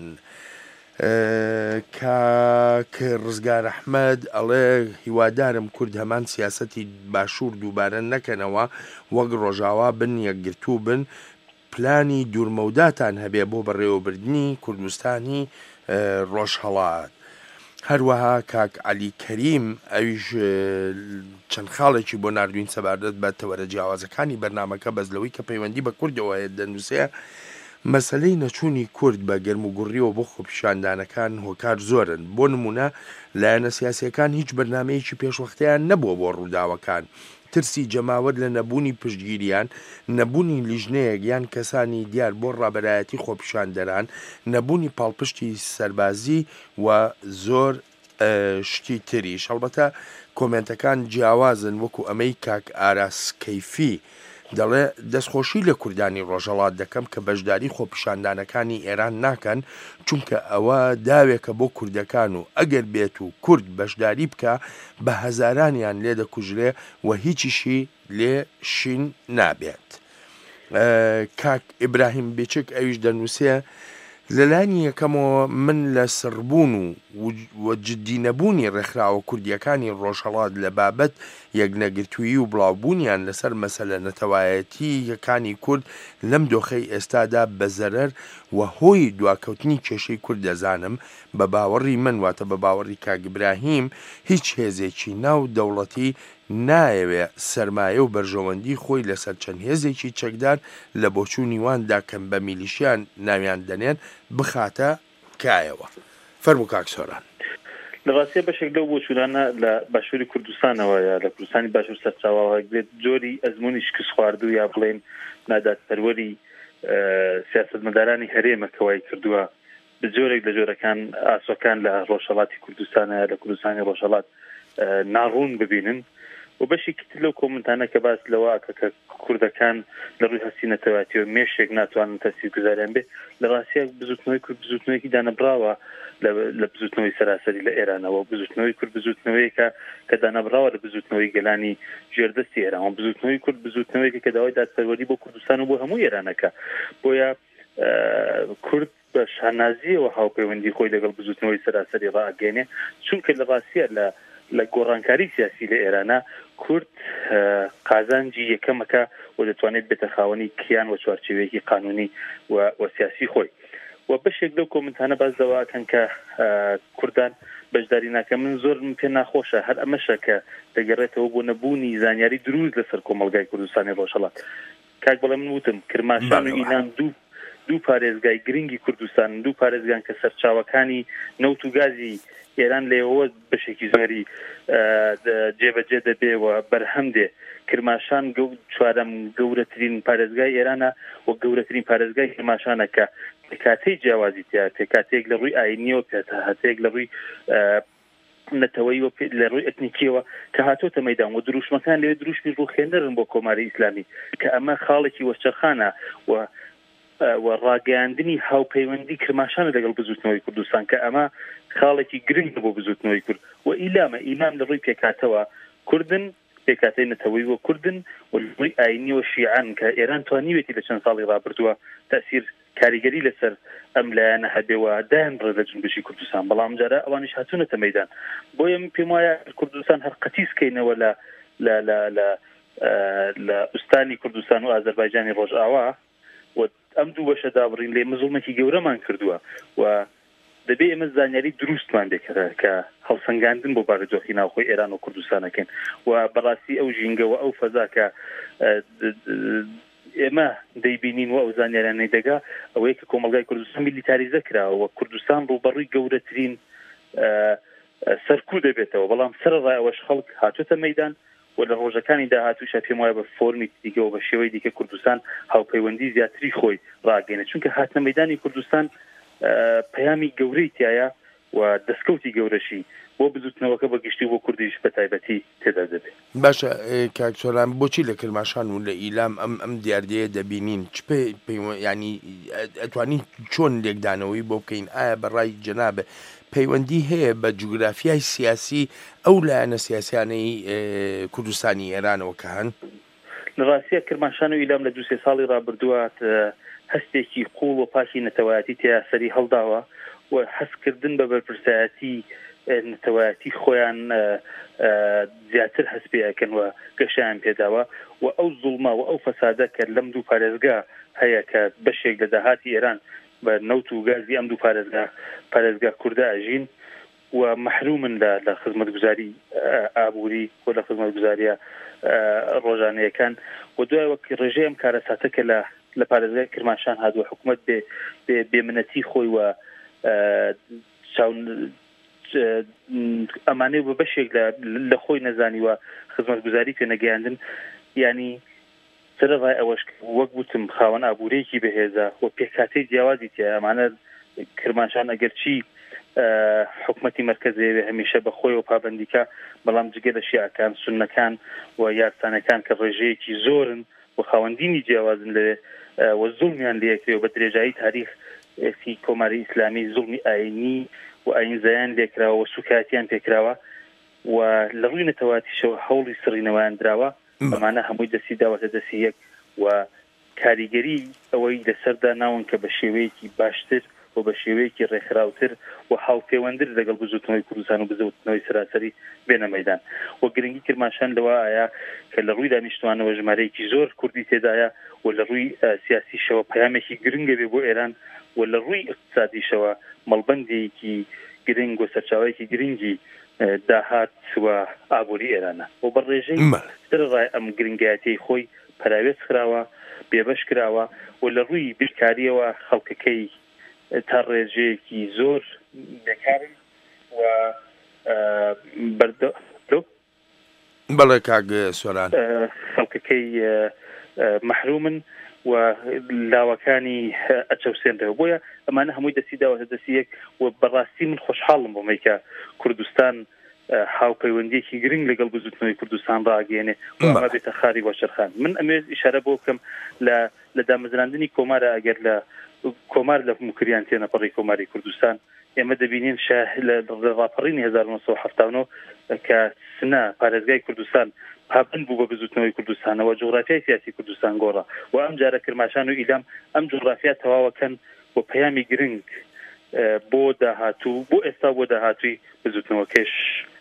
B: کاک ڕزگار ئەحمەد ئەڵێ هیوادارم کورد هەمان سیاسەتی باشوور دووبارە نەکەنەوە وەک ڕۆژاوا بن یەکگرتوو بن پلانی دوورمەوداتان هەبێ بۆ بەڕێوەبردننی کوردستانی ڕۆژهەڵات. هەروەها کاک عەلی کەریم ئەویش چەند خاڵێکی بۆ نردوین سەبارەت بە تەوەرە جیاوازەکانی بەرنامەکە بەس لەوەی کە پەیوەندی بە کوردەوە دەنووسێ مەسەلەی نەچوونی کورد بە گەرم و گوڕیەوە بۆ خۆپیشاندانەکان هۆکار زۆرن. بۆ نمونە لایەنە سیاسیەکان هیچ بەرنامەیەکی پێشوەختەیان نەبووە بۆ ڕووداوەکان. ترسی جەماوەر لە نەبوونی پشتگیریان، نەبوونی لیژنەیەک یان کەسانی دیار بۆ ڕابەرایەتی خۆپیشاندەران، نەبوونی پاڵپشتی سەربازی و زۆر شتی تریش. هەڵبەتە کۆمنتەکان جیاوازن وەکو ئەمەی کاک ئاراس کەیفی دەڵێ دەستخۆشی لە کوردانی ڕۆژهەڵات دەکەم کە بەشداری خۆپیشاندانەکانی ئێران ناکەن چونکە ئەوە داوێکە بۆ کوردەکان و ئەگەر بێت و کورد بەشداری بکە بە هەزارانیان لێ دەکوژرێ و هیچیشی لێ شین نابێت. کاک ئیبراهیم بێچک ئەویش دەنووسێ لەلایەنی یەکەمەوە من لە سڕبوون و جددی نەبوونی ڕێکخراوە کوردیەکانی ڕۆژهەڵات لە بابەت یەکنەگرتوویی و بڵاوبوونیان لەسەر مەسەلە نەتەوایەتی یەکانی کورد لەم دۆخەی ئێستادا بە زەرەر و هۆی دواکەوتنی کێشەی کورد دەزانم. بە باوەڕی من واتە بە باوەڕی کاک ئیبراهیم هیچ هێزێکی ناو دەوڵەتی نایەوێ سەرمایە و بەرژەوەندی خۆی لەسەر چەند هێزێکی چەکدار لە بۆچوونی واندا کەم بە میلیشیان ناویان دەنێن بخاتە کایەوە. فەرموو کاک سۆران.
C: لە ڕاستیە بەشێک لەو بۆچوونانە لە باشووری کوردستانەوە یا لە کوردستانی باشوور سەرچاوەوە بێت جۆری ئەزمموی شکست خواردوو یا بڵێن نادادپەروەری سیاسەتمەدارانی هەرێمەکەوای کردووە بجۆرێک لە جۆرەکان ئاسۆکان لە ڕۆژهەڵاتی کوردستانە لە کوردستانی ڕۆژهەڵات ناڕوون ببینن و بەشێکی لەو کۆمنتانە کە باس لەوە کە کوردەکان لە ڕووی هەستی نەتەوایەتیەوە مێشێک ناتوانن تەسیرگوزاریان بێ لە ڕاستیە بزوتنەوەی کورد بزوتنەوەیکی دانەبراوە لە بزوتنەوەی سەراسەری لە ئێرانەوە. بزوتنەوەی کورد بزوتنەوەیکە کە دانەبراوە لە بزوتنەوەی گەلانی ژێردەستی ئێران. بزوتنەوەی کورد بزوتنەوەیکە کە داوای دادپەروەری بۆ کوردستان و بۆ هەموو ئێرانەکە. بۆیە کورد بە شانازیەوە هاوپەیوەندی خۆی لەگەڵ بزوتنەوەی سەراسەری ڕائگەێنێ چونکە لە ڕاستیە لە لە گۆڕانکاری سیاسی لە ئێرانە کورد قازانجی یەکەمەکە و دەتوانێت بێتە خاوەنی کیان و چوارچێوەیەکی قانونی و سیاسی خۆی. و بەشێک لەو کۆمنتانە باز دەواکەن کە کوردان بەشداری ناکە. من زۆر پێ ناخۆشە هەر ئەمەشە کە دەگەڕێتەوە بۆ نەبوونی زانیاری دروست لەسەر کۆمەلگای کوردستانی ڕۆژهەڵات. کاک بەڵێ من وتم کرماشان و ئیلام دوو دوو پارێزگای گرنگی کوردستان، دوو پارێزگان کە سەرچاوەکانی نەوت و گازی ئێران لێەوە بەشێکی زۆری جێبەجێ دەبێەوە بەرهەم دێ. کرماشان چوارەم گەورەترین پارێزگای ئێرانە و گەورەترین پارێزگای کرماشانە کە پێکاتەی جیاوازی تیا پێکاتێک لە ڕووی ئاینیەوە پێهاتەیەک لە ڕووی نەتەوەی لە ڕووی ئەتنیکیەوە کە هاتۆتە مەیدان و دروشمەکان لێ دروشمی ڕووخێنەرن بۆ کۆماری ئیسلامی کە ئەمە خاڵێکی وەچەرخانە و و ڕاگەاندنی هاوپەیوەندی کرماشانە لەگەڵ بزوتنەوەی کوردستان کە ئەمە خاڵێکی گرنگ بۆ بزوتنەوەی کورد و ئیلامە ئیلام لە ڕووی پێکاتەوە کوردن پێکاتەی نەتەوەی وە کوردن و ڕووی ئاینی و شیعان کە ئێران توانیوێتی لە چەند ساڵی ڕابردووە تەسیر کاریگەری لەسەر ئەم لایەنە هەبێەوە دایان ڕێ لە جنبشی کوردستان، بەڵام جارە ئەوانیش هاتوونەتە مەیدان. بۆیە من پێم وایە کوردستان هەر قەتیسکەینەوە لە لە لە لە لە ئوستانی کوردستان و ئازەربایجانی ڕۆژئاوا و ئەم دوو بەشە دابڕین لێ مزڵمەکی گەورەمان کردووە و دەبێ ئێمە زانیاری دروستمان بێکرا کە هەڵسەنگاندن بۆ بارەجۆخی ناوخۆی ئێران و کوردستانەکەن و بەڕاستی ئەو ژینگەوە ئەو فەزا کە ئێمە دەیبینین و ئەو زانیاریانەی دەگا ئەوەیە کە کۆمەلگای کوردستان میلیتاریزە کراوە کوردستان ڕووبەڕووی گەورەترین سەرکوو دەبێتەوە، بەڵام سەرڕای ئەوەش خەڵک هاتوۆتە مەیدان و لە ڕۆژەکانی داهاتووشە پێم وایە بە فۆرمی دیکە و بە شێوەی دیکە کوردستان هاوپەیوەندی زیاتری خۆی ڕاگەێنێ، چونکە هاتنە مەیدانی کوردستان پەیامی گەورەی تایە و دەستکەوتی گەورەشی بۆ بزوتنەوەکە بە گشتی بۆ کوردیش بە تایبەتی تێدا دەبێت.
B: باشە کاکسۆران بۆچی لە کرماشان و لە ئیلام ئەم ئەم دیاردەیە دەبینین چ ینی ئەتوانین چۆن لێکدانەوەی بۆ بکەین؟ ئایا بەڕای جەنابە پەیوەندی هەیە بە جوگرافیای سیاسی ئەو لایەنە سیاسیانەی کوردستانی ئێرانەوە کە هەن؟
C: لە ڕاستیە کرماشان و ئیلام لە دوو سێ ساڵی ڕابردووات هەستێکی قوڵ و پاکی نەتەوایەتی تیا سەری هەڵداوە و حەزکردن بە بەرپرسایەتی نەتەوایەتی خۆیان زیاتر هەست پێیەکەن و گەشیان پێداوە و ئەو زوڵمە و ئەو فەسادە کە لەم دوو پارێزگا هەیە کە بەشێک لە داهاتی ئێران بە نەوت و گازی ئەم دوو پارێزگا پارێزگا کوردە ئەژین و مەحرومن لە خزمەتگوزاری ئابووری و لە خزمەتگوزاریە ڕۆژانەیەکان و دوای وەک ڕێژەی ئەم کارەساتە کە لە لە پارێزگای کرماشان هاتووە حکوومەت بێمنەتی خۆی و ئەمانەی بە بەشێک لە خۆی نەزانی و خزمەتگوزاری پێ نەگەیاندن، ینی سەرڕای ئەوەش وەک وتم خاوەن ئابوورەیەکی بەهێزە و پێکاتەی جیاوازی تیا ئەمانە کرماشان ئەگەرچی حکومەتی مەرکەزی هەمیشە بە خۆی و پابندیکە، بەڵام جگە لە شیعەکان سوننەکان و یارسانەکان کە ڕێژەیەکی زۆرن و خاوەندینی جیاوازن لێ و زوڵمیان لێکرێ و بە درێژایی تاریخی کۆماری ئیسلامی زوڵمی ئاینی و ئاینزایان لێکراوە و سوکاتیان پێکراوە و لە ڕووی نەتەواتیشەوە هەوڵی سڕینەوەیان دراوە، ئەمانە هەمووی دەستی داوەتە دەستی یەک و کاریگەری ئەوەی لەسەردا ناون کە بە شێوەیەکی باشتر و بە شێوەیەکی ڕێکخراوتر و هاوپەیوەندتر لەگەڵ بزوتنەوەی کوردستان و بزوتنەوەی سەراسەری بێنە مەیدان و گرنگی کرماشان لەوە ئایا کە لە ڕووی دانیشتوانەوە ژمارەیەکی زۆر کوردی تێدایە و لە ڕووی سیاسیشەوە پەیامێکی گرنگە بێ بۆ ئێران و لە ڕووی اقتصادیشەوە مەڵبەندێکی گرنگ و سەرچاوەیەکی گرنگی داهات و ئابووری ئێرانە و بە ڕێژەی سەرڕای ئەم گرنگایەتی خۆی پەراوێز کراوە، بێبەش کراوە و لە ڕووی بیرکاریەوە خەڵکەکەی تا ڕێژەیەکی زۆر بێکارن و بەردە
B: بەڵێ کاک سۆران
C: خەڵکەکەی مەحرومن و لاوەکانی ئەچەوسێنرەوە، بۆیە ئەمانە هەمووی دەستی داوەتە دەستی یەک و بەڕاستی من خۆشحاڵم بۆمەی کە کوردستان هاوپەیوەندیەکی گرنگ لەگەڵ بزوتنەوەی کوردستان ڕاگەێنێ و ئەمە بێتە خاری وەچەرخان. من ئەمێ ئیشارە بۆ بکەم لە لە دامەزراندنی کۆمارە ئەگەر لە کۆمار لە مکریان تێنەپەڕی کۆماری کوردستان ئێمە دەبینین لە ڕاپەڕینی هەزار و نۆ سەد و هەفتاد و نۆ کە سنە پارێزگای کوردستان پابند بوو بە بزوتنەوەی کوردستانەوە جغرافیای سیاسی کوردستان گۆڕا و ئەم جارە کرماشان و ئیلام ئەم جغرافیا تەواوەکەن و پەیامی گرنگ بۆ داهاتوو بۆ ئێستا بۆ داهاتووی بزوتنەوەکەش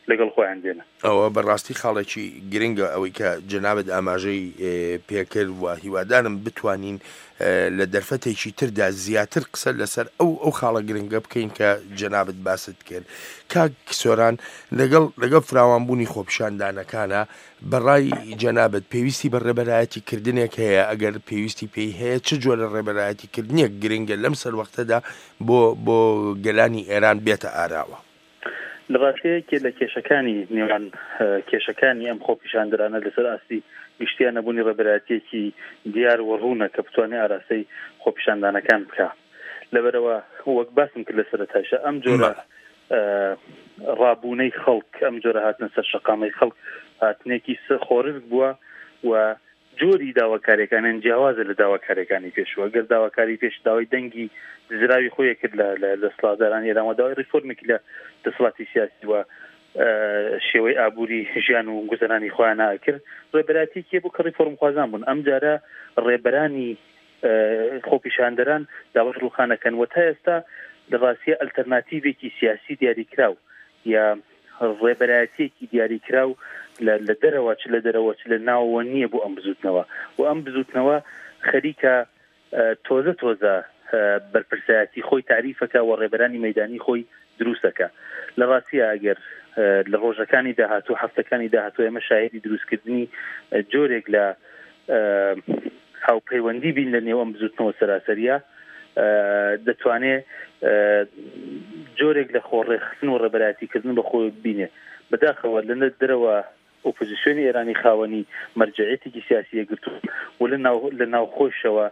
C: لەگەڵ خۆیان دێنە.
B: ئەوە بەڕاستی خاڵێکی گرنگە ئەوەی کە جەنابەت ئاماژەی پێکرد و هیوادارم بتوانین لە دەرفەتێکی تردا زیاتر قسە لەسەر ئەو ئەو خاڵە گرنگە بکەین کە جەنابەت باست کرد. کاک سۆران لەگەڵ لەگەڵ فراوانبوونی خۆپیشاندانەکانە بەڕای جەنابەت پێویستی بە ڕێبەرایەتی کردنێک هەیە؟ ئەگەر پێویستی پێی هەیە چ جۆرە ڕێبەرایەتی کردنێک گرنگە لەم سەر وەختەدا بۆ بۆ گەلانی ئێران بێتە ئاراوە؟
C: لە ڕاستەیەکێ لە کێشەکانی نێوان کێشەکانی ئەم خۆپیشاندەرانە لەسەر ئاستی گشتیان نەبوونی ڕێبەرایەتیەکی دیار و ڕوونە کە بتوانێت ئاراستەی خۆپیشاندانەکان بکە. لەبەرەوە وەک باسم کرد لە سەرەتاشە ئەم جۆرە ڕابوونەی خەڵک، ئەم جۆرە هاتنە سەر شەقامەی خەڵک هاتنێکی خۆرز بووە و جۆری داواکاریەکانیان جیاوازە لە داواکاریەکانی پێشوە. گەر داواکاری پێش داوای دەنگی زراوی خۆی کرد لە دەسەڵاتداران ئێران و داوای ریفۆرمێکی لە دەسەڵاتی سیاسی و شێوەی ئابووری ژیان و گوزەرانی خۆیان ناکرد، ڕێبەرایەتێکی بوو کە ریفۆرم خوازان بوون. ئەم جارە ڕێبەرانی خۆپیشاندەران داوای ڕووخانەکەن و تا ئێستا لە ڕاستیە ئەلتەرناتیڤێکی سیاسی دیاریکراو یا ڕێبەرایەتێکی دیاریکراو لە دەرەوە چ لە دەرەوە چ لە ناوەوە نییە بۆ ئەم بزوتنەوە و ئەم بزوتنەوە خەریکە تۆزە تۆزە بەرپرسایەتی خۆی تعریفەکە و ڕێبەرانی مەیدانی خۆی دروستەکە. لە ڕاستیە ئەگەر لە ڕۆژەکانی داهاتوو هەفتەکانی داهاتوو ئێمە شاهێدی دروستکردنی جۆرێک لە هاوپەیوەندی بین لە نێو ئەم بزوتنەوە سەراسەریە، دەتوانێت جۆرێک لە خۆڕێخستن و ڕێبەرایەتیکردن بە خۆی بینێ. بەداخەوە لە دەرەوە ئۆپۆزیسیۆنی ئێرانی خاوەنی مەرجعیەتێکی سیاسیە گرتو و لە ناوخۆشەوە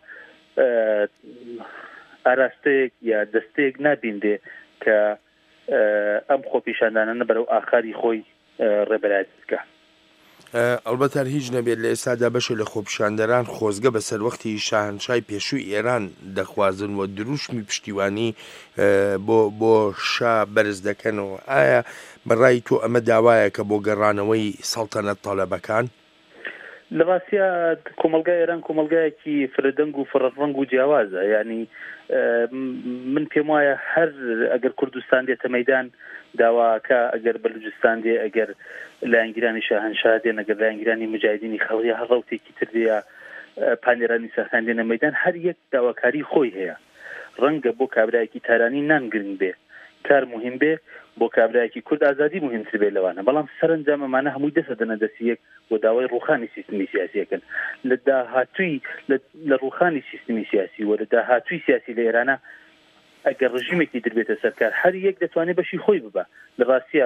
C: ئاراستەیەک یا دەستەیەک نابیندێ کە ئەم خۆپیشاندانانە بەرەو ئاخاری خۆی ڕێبەرایەت بکە.
B: ئەلبەتە هیچ نەبێت لە ئێستادا بەشە لە خۆپیشاندەران خۆزگە بەسەر وەختی شاهنشای پێشووی ئێران دەخوازن و دروشمی پشتیوانی بۆ بۆ شا بەرز دەکەنەوە. ئایا بەڕای تۆ ئەمە داوایە کە بۆ گەڕانەوەی سەڵتەنەت تەڵەبەکان؟
C: لە ڕاستیە کۆمەلگای ئێران کۆمەلگایەکی فرەدەنگ و فڕەڕەنگ و جیاوازە. ینی من پێم وایە هەر ئەگەر کوردستان دێتە مەیدان داواکە، ئەگەر بەلوچستان دێ، ئەگەر لایەنگیرانی شاهنشا دێن، ئەگەر لایەنگیرانی مجاهدینی خەڵکی هەر ڕەوتێکی تر دێ، پانێرانی سەرخان دێنە مەیدان، هەر یەک داواکاری خۆی هەیە. ڕەنگە بۆ کابرایەکی تارانی نانگرنگ بێ، کار مهم بێ، بۆ کابرایەکی کورد ئازادی مهمتر بێ لەوانە. بەڵام سەرنجام ئەمانە هەمووی دەسە دەنە دەستی یەک بۆ داوای ڕووخانی سیستمی سیاسیەکەن. لە داهاتووی لە ڕووخانی سیستمی سیاسی و لە داهاتووی سیاسی لە ئێرانە ئەگەر ڕژیمێکی دەبێتە سەرکار، هەر یەک دەتوانێت بەشی خۆی ببە. لە ڕاستیە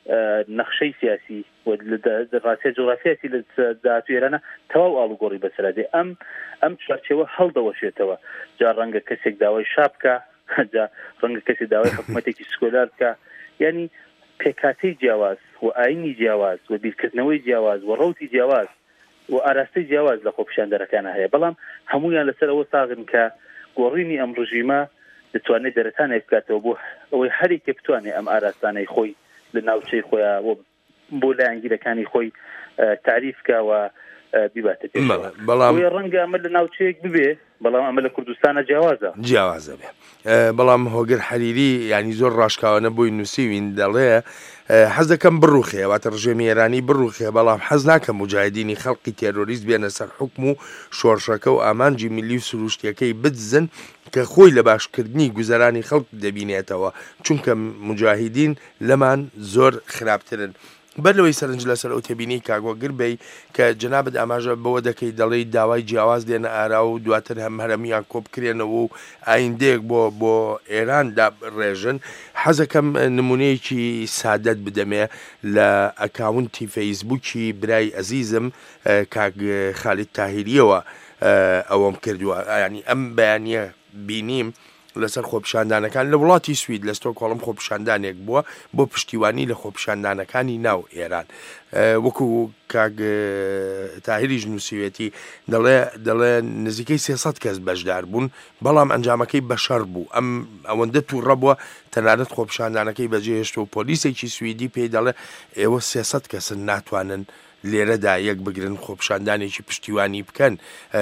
C: نەخشەی سیاسی و لە ڕاستیە جوغرافیاسی لە داهاتووی ئێرانە تەواو ئاڵوگۆڕی بەسەرا دێ. ئەم ئەم چوارچێوە هەڵدەوەشێتەوە. جا ڕەنگە کەسێک داوای شاب بکە، جا ڕەنگە کەسێک داوای حکوومەتێکی سکۆلار بکە. یعنی پێکاتەی جیاواز و ئاینی جیاواز و بیرکردنەوەی جیاواز و ڕەوتی جیاواز و ئاراستەی جیاواز لە خۆپیشاندەرەکانە هەیە. بەڵام هەمویان لەسەر ئەوە ساغن کە گۆڕینی ئەم ڕژیمە دەتوانێت دەرەتانێک بکاتەوە بۆ ئەوەی هەرێکێ بتوانێت ئەم ئاراستانەی خۆی لە ناوچەی خۆیان بۆ لایەنگیرەکانی خۆی تعریفکە و بیباتە پێشەوە.
B: بەڵام
C: ڕەنگە ئەمە لە ناوچەیەک ببێ، بەڵام ئەمە لە کوردستانە جیاوازە
B: جیاوازە بێ. بەڵام هۆگر حەریری ینی زۆر ڕاشکاوانە بۆی نووسیوین دەڵێ حەز دەکەم بڕوخێ، واتە ڕژێمی ئێرانی بڕوخێ، بەڵام حەز ناکەم مجاهدینی خەڵقی تێرۆریست بێنە سەر حکم و شۆڕشەکە و ئامانجی میلی و سروشتیەکەی بدزن کە خۆی لە باشکردنی گوزەرانی خەڵک دەبینێتەوە، چونکە مجاهدین لەمان زۆر خراپترن. بەرلەوەی سەرنج لەسەر ئەو تێبینی کاگۆگر بێ کە جەنابەت ئاماژە بەوە دەکەی دەڵێی داوای جیاواز دێنە ئارا و دواتر هەم هەرەمیان کۆ بکرێنەوە و ئایندەیەک بۆ بۆ ئێران داڕێژن. حەزەکەم نمونەیەکی سادەت بدەمێ لە ئەکاونتی فەیسبووکی برای ئەزیزم کاک خالید تاهیریەوە ئەوەم کردووە. ینی ئەم بەیانیە بینیم لەسەر خۆپیشاندانەکان لە وڵاتی سوید لە ستۆکهۆڵم خۆپیشاندانێک بووە بۆ پشتیوانی لە خۆپیشاندانەکانی ناو ئێران. وەکو کاک تاهیریش نووسیوێتی دەڵێ دەڵێ نزیکەی سێسەد کەس بەشدار بوون، بەڵام ئەنجامەکەی بەشەر بوو. ئەم ئەوەندە تووڕە بووە تەنانەت خۆپیشاندانەکەی بەجێهێشتە و پۆلیسێکی سویدی پێی دەڵێ ئێوە سێسەد کەسن ناتوانن لێرەدا یەک بگرن خۆپیشاندانێکی پشتیوانی بکەن.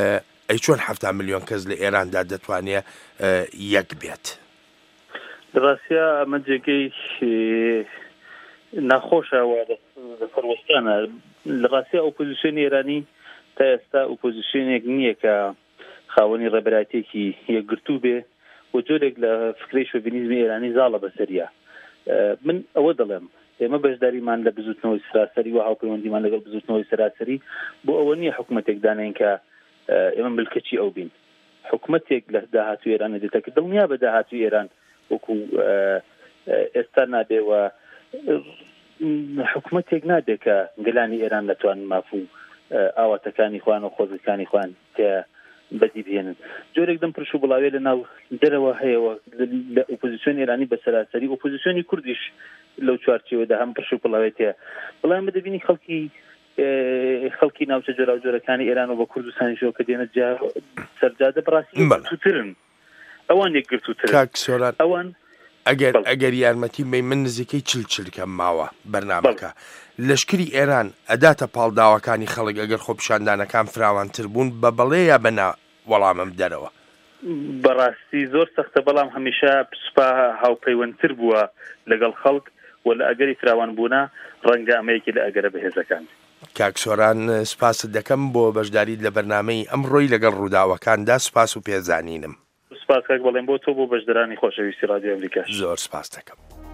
B: ئەی چۆن هەفتا ملیۆن کەس لە ئێراندا دەتوانێت یەک بێت؟
C: ڕاستیە ئەمە جێگەی ناخۆشەوە پەروەستانە لە ڕاستی ئۆپۆزیسیۆنی ئێرانی تا ئێستا ئۆپۆزیسیۆنێک نییە کە خاوەنی ڕێبەرایەتێکی یەکگرتوو بێ و جۆرێک لە فکری شۆڤینیزمی ئێرانی زاڵە بەسەریە. من ئەوە دەڵێم ئێمە بەشداریمان لە بزوتنەوەی سراسەری و هاوپەیوەندیمان لەگەڵ بزوتنەوەی سراسەری بۆ ئەوە نییە حکوومەتێک دانین کە ئێمە ملکەچی ئەو بین. حکوومەتێک لە داهاتوی ئێران دێتە کە دڵنیا بە داهاتوی ئێران وەکو ئێستا نابێەوە حکوومەتێک نابێت کە گەلانی ئێران نەتوان مافوو ئاواتەکانی خوان و خۆزەکانی خوان کە بەدی بێنن. جۆرێک دەم پرش و بڵاوێ لە ناو دەرەوە هەیەەوە لە ئۆپۆزیسیۆنی ئێرانی بە سەراسەری ئۆپۆزیسیۆنی کوردیش لەو چوارچێوەدا هەم پرش و بڵاوێتەیە. بەڵام دەبینی خەڵکی خەڵکی ناوچە جۆرا و جۆرەکانی ئێران و بە کوردستانیشەوە کە دێنە سەرجادە بەڕاستی گرتووترن، ئەوان یەکگرتووترن. ئەوان
B: ئەگەر ئەگەر یارمەتی بێ من نزیکەی چل چلکەم ماوە بەرنامەکە لەشکری ئێران ئەداتە پاڵداوەکانی خەڵک ئەگەر خۆپیشاندانەکان فراوانتر بوون بە بەڵێیە بەنا وەڵامم دەرەوە.
C: بەڕاستی زۆر سەختە، بەڵام هەمیشە پسپا هاوپەیوەندتر بووە لەگەڵ خەڵک و لە ئەگەری فراوان بوونا ڕەنگە ئەمەیەکی لە ئەگەرە بەهێزەکان.
B: کاکسۆران سپاست دەکەم بۆ بەشداریت لە بەرنامەی ئەمڕۆی لەگەڵ ڕووداوەکاندا سپاس و پێزانینم.
C: سپاس کاک بەڵێم بۆ تۆ بۆ بەشدارانی خۆشەویستی رادیۆ ئەمریکا.
B: زۆر سپاس دەکەم.